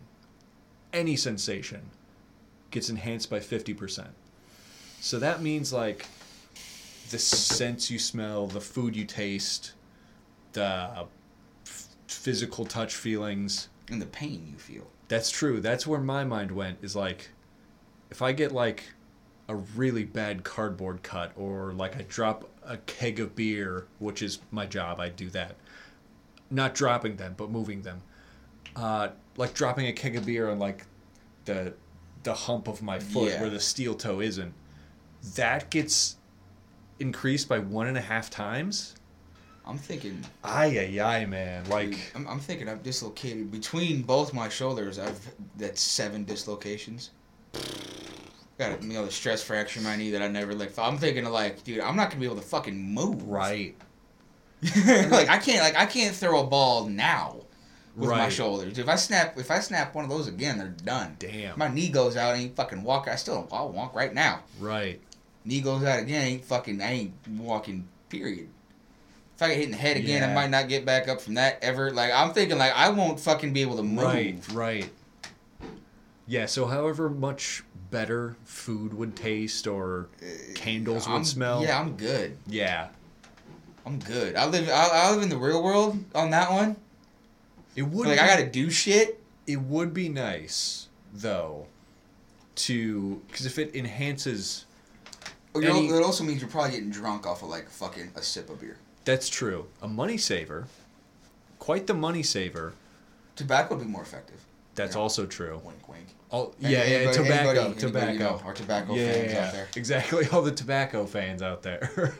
gets enhanced by 50%. So that means like the scents you smell, the food you taste, the physical touch feelings. And the pain you feel. That's true. That's where my mind went, is like, if I get like a really bad cardboard cut, or like I drop a keg of beer, which is my job, I do that. Not dropping them, but moving them. Like dropping a keg of beer on like the hump of my foot where the steel toe isn't. That gets increased by 1.5 times. I'm thinking. Ay, man. Like. Dude, I'm thinking I've dislocated between both my shoulders. That's 7 dislocations. Got the stress fracture in my knee that I never I'm thinking of like, dude, I'm not gonna be able to fucking move. Right. Like I can't throw a ball now with my shoulders. If I snap one of those again, they're done. Damn. My knee goes out, I ain't fucking walk. I'll walk right now. Right. Knee goes out again, I ain't walking. Period. If I get hit in the head again, I might not get back up from that ever. Like I'm thinking, like I won't fucking be able to move. Right. Yeah. So however much better food would taste or candles would smell. Yeah, I'm good. Yeah. I'm good. I live in the real world on that one. It would I gotta do shit. It would be nice though, because if it enhances. It also means you're probably getting drunk off of like fucking a sip of beer. That's true. A money saver. Quite the money saver. Tobacco would be more effective. That's also true. Wink, wink. Tobacco. You know, our tobacco fans out there. Exactly, all the tobacco fans out there.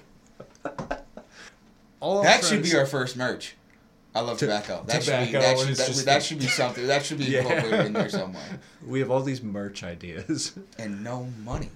That should be our first merch. I love tobacco. That should be something. That should be incorporated in there somewhere. We have all these merch ideas. And no money.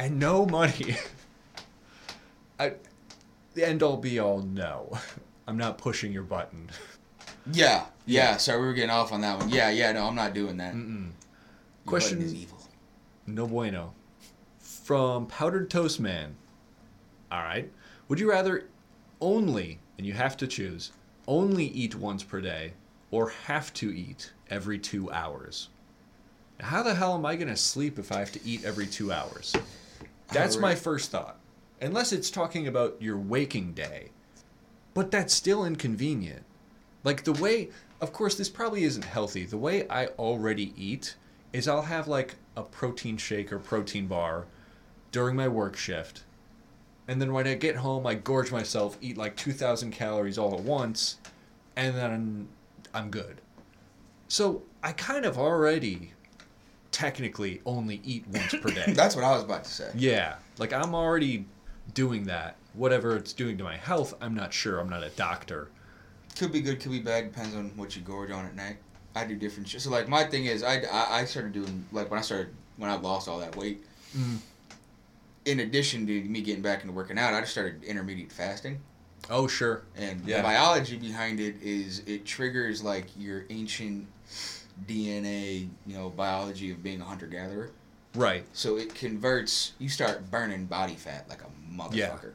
The end all be all, no. I'm not pushing your button. Yeah. Sorry, we were getting off on that one. Yeah. No, I'm not doing that. Question is evil. No bueno. From Powdered Toast Man. All right. Would you rather only, and you have to choose, only eat once per day or have to eat every 2 hours? Now, how the hell am I going to sleep if I have to eat every 2 hours? That's my first thought. Unless it's talking about your waking day. But that's still inconvenient. Like the way, of course, this probably isn't healthy. The way I already eat is I'll have like a protein shake or protein bar during my work shift. And then when I get home, I gorge myself, eat like 2,000 calories all at once, and then I'm good. So I kind of already technically only eat once per day. That's what I was about to say. Yeah. Like I'm already doing that. Whatever it's doing to my health, I'm not sure. I'm not a doctor. Could be good, could be bad. Depends on what you gorge on at night. I do different shit. So like my thing is, I started doing like when I lost all that weight. Mm. In addition to me getting back into working out, I just started intermittent fasting. Oh sure. And the biology behind it is it triggers like your ancient DNA, biology of being a hunter gatherer. Right. So it converts. You start burning body fat like a motherfucker.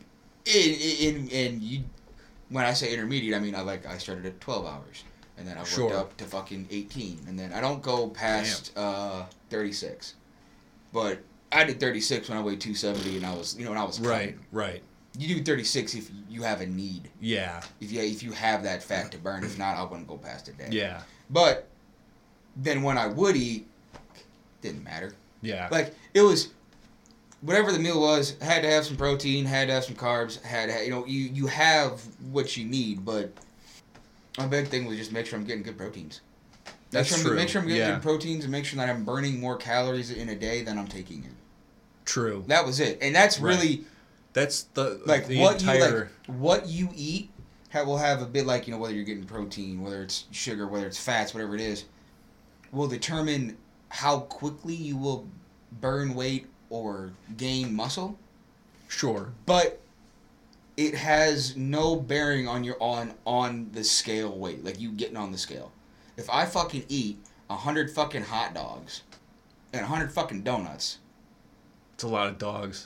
Yeah. And you. When I say intermediate, I mean I started at 12 hours, and then I worked up to fucking 18, and then I don't go past 36, but I did 36 when I weighed 270, and I was right, right. You do 36 if you have a need. Yeah. If you have that fat to burn. If not, I wouldn't go past a day. Yeah. But then when I would eat, didn't matter. Yeah. Like it was. Whatever the meal was, had to have some protein, had to have some carbs, you have what you need, but my big thing was just make sure I'm getting good proteins. Make sure I'm getting good proteins and make sure that I'm burning more calories in a day than I'm taking in. True. That was it. And that's really... That's the what you eat will have a bit like, whether you're getting protein, whether it's sugar, whether it's fats, whatever it is, will determine how quickly you will burn weight or gain muscle. Sure. But it has no bearing on your on the scale weight, like you getting on the scale. If I fucking eat 100 fucking hot dogs and 100 fucking donuts, it's a lot of dogs.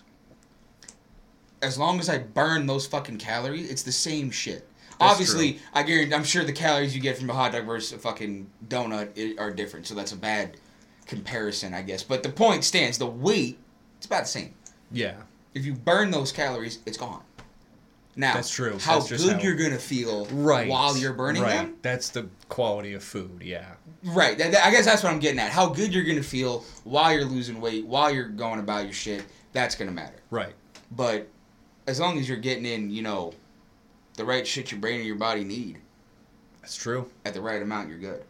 As long as I burn those fucking calories, it's the same shit. That's Obviously, true. I guarantee, I'm sure the calories you get from a hot dog versus a fucking donut are different, so that's a bad comparison, I guess. But the point stands, the weight, it's about the same. Yeah. If you burn those calories, it's gone. Now, that's true. How good you're going to feel while you're burning them? That's the quality of food, yeah. Right. I guess that's what I'm getting at. How good you're going to feel while you're losing weight, while you're going about your shit, that's going to matter. Right. But as long as you're getting in, the right shit your brain and your body need. That's true. At the right amount, you're good.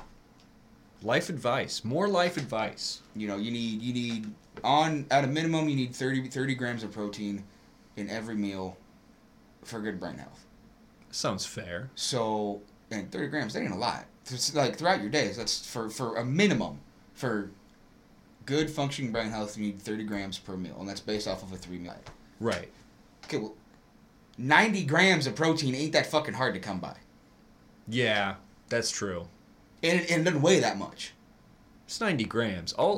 Life advice. More life advice. You need at a minimum, you need 30 grams of protein in every meal for good brain health. Sounds fair. So, and 30 grams, that ain't a lot. It's like throughout your days, that's for a minimum. For good functioning brain health, you need 30 grams per meal, and that's based off of a 3-meal diet. Right. Okay, well, 90 grams of protein ain't that fucking hard to come by. Yeah, that's true. And it doesn't weigh that much. It's 90 grams. All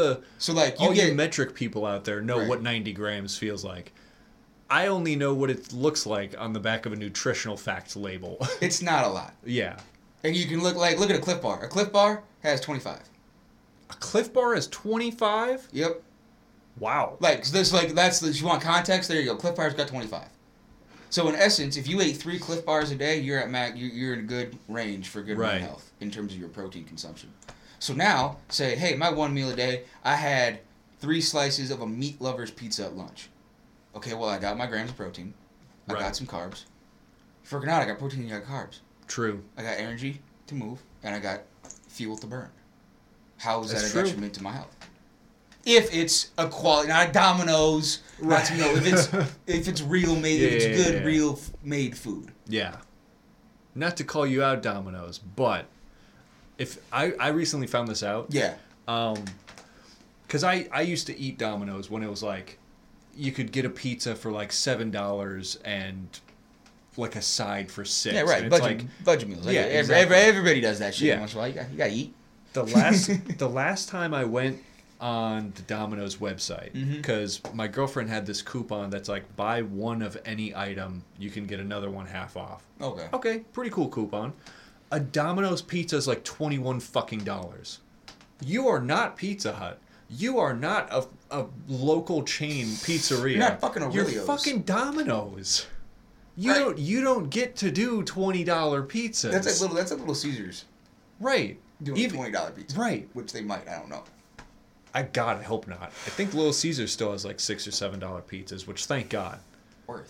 you metric people out there know what 90 grams feels like. I only know what it looks like on the back of a nutritional facts label. It's not a lot. Yeah. And you can look at a Cliff Bar. A Cliff Bar has 25. A Cliff Bar has 25? Yep. Wow. You want context? There you go. Cliff Bar's got 25. So in essence, if you ate 3 Cliff Bars a day, you're at you're in a good range for good brain health in terms of your protein consumption. So now, say, hey, my one meal a day, I had 3 slices of a meat lover's pizza at lunch. Okay, well, I got my grams of protein. I got some carbs. Working out, I got protein and I got carbs. True. I got energy to move, and I got fuel to burn. How is that a detriment to my health? If it's a quality, not Domino's, if it's real made, if it's good, real made food. Yeah. Not to call you out, Domino's, but if I recently found this out. Yeah. Because I used to eat Domino's when it was like, you could get a pizza for like $7 and like a side for $6. Yeah, right. Budget meals. Yeah, exactly. Everybody does that shit once in a while. You gotta eat. The last time I went on the Domino's website, because my girlfriend had this coupon that's like, buy one of any item, you can get another one half off. Okay, pretty cool coupon. A Domino's pizza is like $21 fucking. You are not Pizza Hut. You are not a local chain pizzeria. You're not fucking Aurelio's. You're fucking Domino's. Right. You don't get to do $20 pizzas. That's like Little Caesars. Right. Doing $20 pizza. Right. Which they might. I don't know. I hope not. I think Little Caesars still has like $6 or $7 pizzas, which thank God. Worth.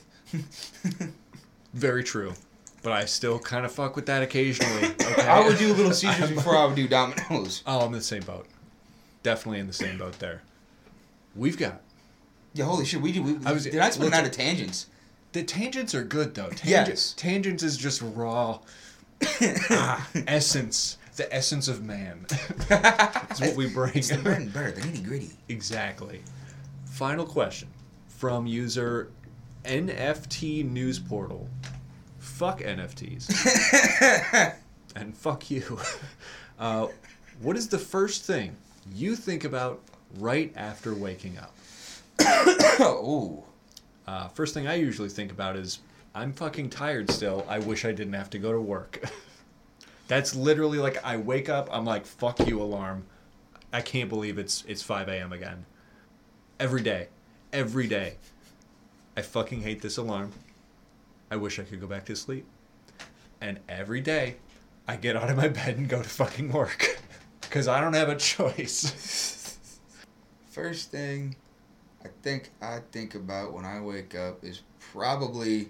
Very true. But I still kind of fuck with that occasionally. Okay? I would do Little Caesars before I would do Domino's. Oh, I'm in the same boat. Definitely in the same boat there. We've got. Yeah, holy shit. Tonight's been out of tangents. The tangents are good though. Yes. Tangents is just raw essence. The essence of man. It's what we bring. It's the bread and butter, the nitty gritty. Exactly. Final question from user NFT News Portal. Fuck NFTs. And fuck you. What is the first thing you think about right after waking up? Ooh. First thing I usually think about is, I'm fucking tired still. I wish I didn't have to go to work. That's literally like, I wake up, I'm like, fuck you, alarm. I can't believe it's 5 a.m. again. Every day. Every day. I fucking hate this alarm. I wish I could go back to sleep. And every day, I get out of my bed and go to fucking work. Because I don't have a choice. First thing I think about when I wake up is probably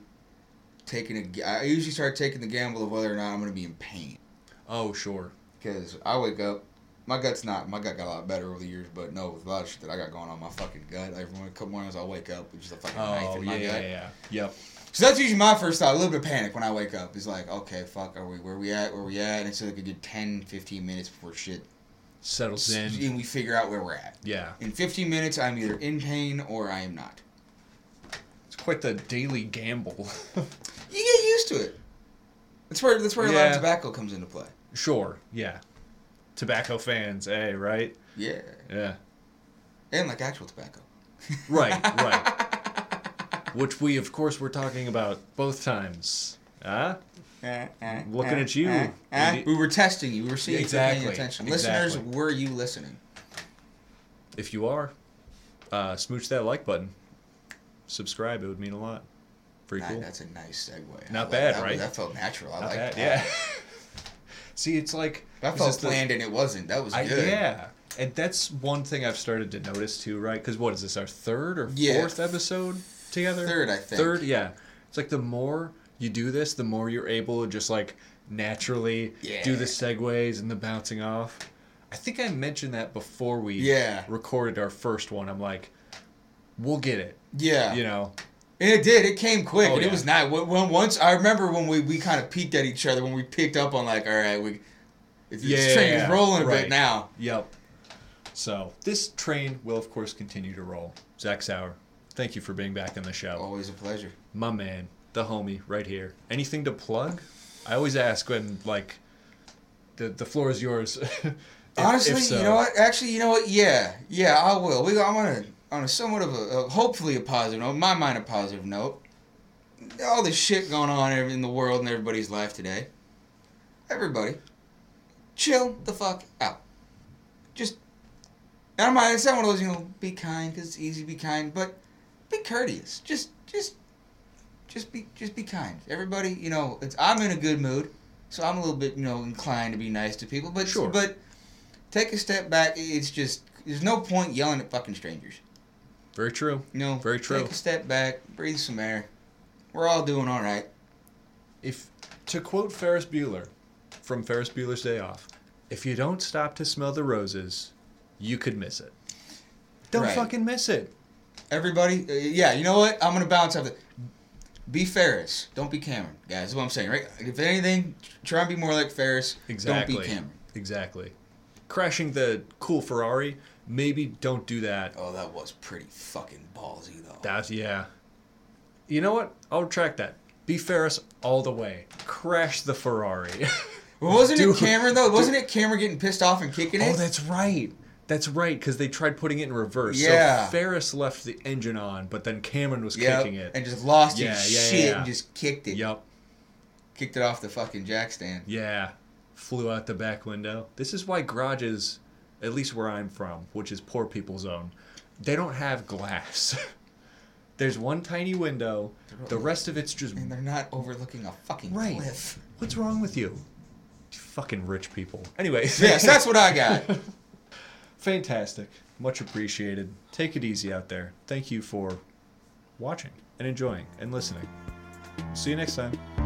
I usually start taking the gamble of whether or not I'm going to be in pain. Oh, sure. Because I wake up, my gut got a lot better over the years, but no, with a lot of shit that I got going on my fucking gut. Like, a couple mornings I'll wake up with just a fucking knife in my gut. Yeah. Yep. So that's usually my first thought, a little bit of panic when I wake up. It's like, okay, fuck, where we at? And it's like a good 10, 15 minutes before shit settles in. And we figure out where we're at. Yeah. In 15 minutes, I'm either in pain or I am not. It's quite the daily gamble. You get used to it. That's where a lot of tobacco comes into play. Sure, yeah. Tobacco fans, hey, right? Yeah. Yeah. And like actual tobacco. Right. Which we, of course, were talking about both times. Looking at you. We were testing you. We were seeing if you were paying attention. Exactly. Listeners, were you listening? If you are, smooch that like button. Subscribe. It would mean a lot. Pretty cool. That's a nice segue. Not bad, right? That felt natural. I like that. Yeah. See, it's like... That felt planned and it wasn't. That was good. Yeah. And that's one thing I've started to notice too, right? Because what is this, our third or fourth episode together? Third, I think. Third, yeah. It's like the more you do this, the more you're able to just like naturally do the segues and the bouncing off. I think I mentioned that before we recorded our first one. I'm like, we'll get it. Yeah. You know? And it did. It came quick. And it was nice. Once I remember when we kind of peeked at each other, when we picked up on like, all right, this train is rolling a bit now. Yep. So this train will, of course, continue to roll. Zach Sauer, thank you for being back on the show. Always a pleasure. My man, the homie, right here. Anything to plug? I always ask when, like, the floor is yours. Honestly, so. You know what? Actually, you know what? Yeah, I will. I'm on a somewhat of a hopefully a positive note, in my mind a positive note. All this shit going on in the world and everybody's life today. Everybody, chill the fuck out. Just, it's not one of those, be kind, because it's easy to be kind, but be courteous. Just be kind. Everybody, I'm in a good mood, so I'm a little bit, inclined to be nice to people, but sure. But take a step back. It's just, there's no point yelling at fucking strangers. Very true. Very true. Take a step back, breathe some air. We're all doing all right. To quote Ferris Bueller from Ferris Bueller's Day Off, if you don't stop to smell the roses, you could miss it. Don't fucking miss it. Everybody, you know what? I'm going to bounce off that. Be Ferris. Don't be Cameron, guys. That's what I'm saying, right? If anything, try and be more like Ferris. Exactly. Don't be Cameron. Exactly. Crashing the cool Ferrari, maybe don't do that. Oh, that was pretty fucking ballsy, though. That's, yeah. You know what? I'll retract that. Be Ferris all the way. Crash the Ferrari. Wasn't it Cameron, though? Wasn't it Cameron getting pissed off and kicking it? Oh, that's right. That's right, because they tried putting it in reverse. Yeah. So Ferris left the engine on, but then Cameron was kicking it. And just lost his shit and just kicked it. Yep. Kicked it off the fucking jack stand. Yeah. Flew out the back window. This is why garages, at least where I'm from, which is poor people's zone, they don't have glass. There's one tiny window. The rest of it's just... And they're not overlooking a fucking cliff. What's wrong with you? Fucking rich people. Anyway. Yes, that's what I got. Fantastic. Much appreciated. Take it easy out there. Thank you for watching and enjoying and listening. See you next time.